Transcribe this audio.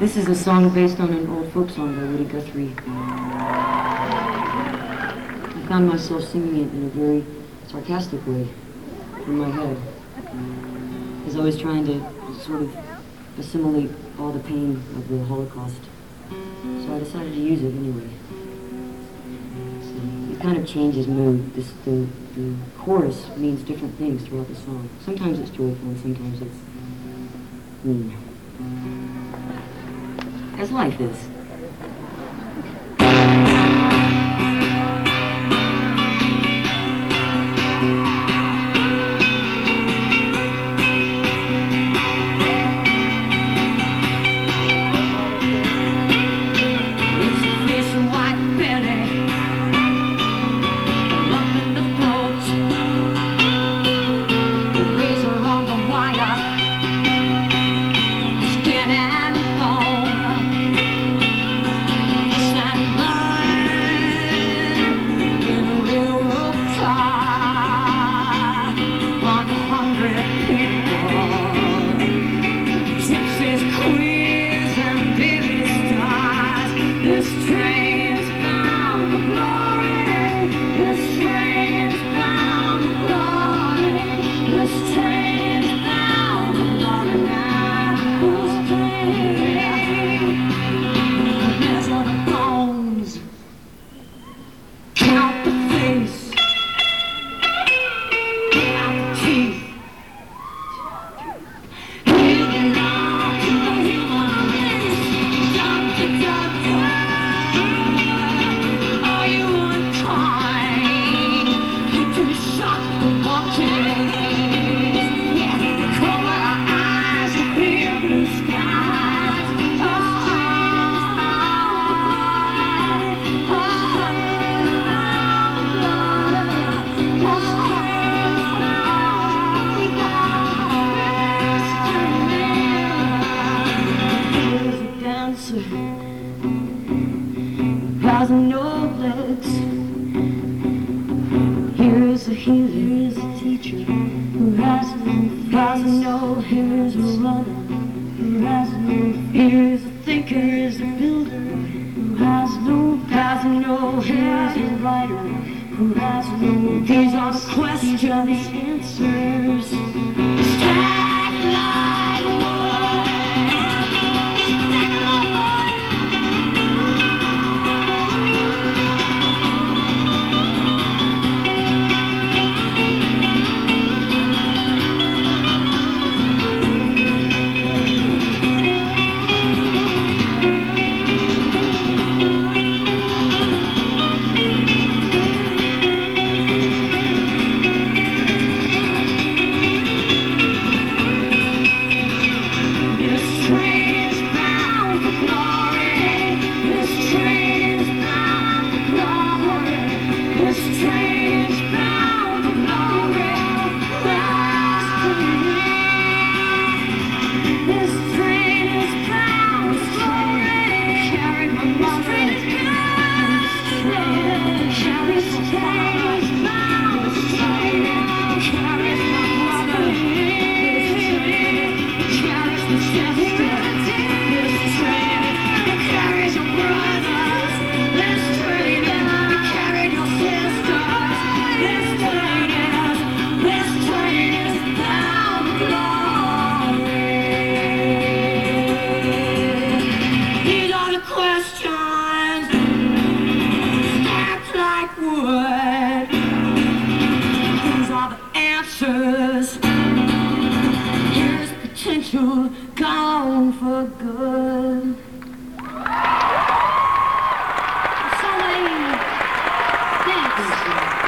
This is a song based on an old folk song by Woody Guthrie. I found myself singing it in a very sarcastic way in my head, as I was trying to sort of assimilate all the pain of the Holocaust. So I decided to use it anyway. So it kind of changes mood. The chorus means different things throughout the song. Sometimes it's joyful and sometimes it's mean. As life is. Gone for good. So many. Thanks.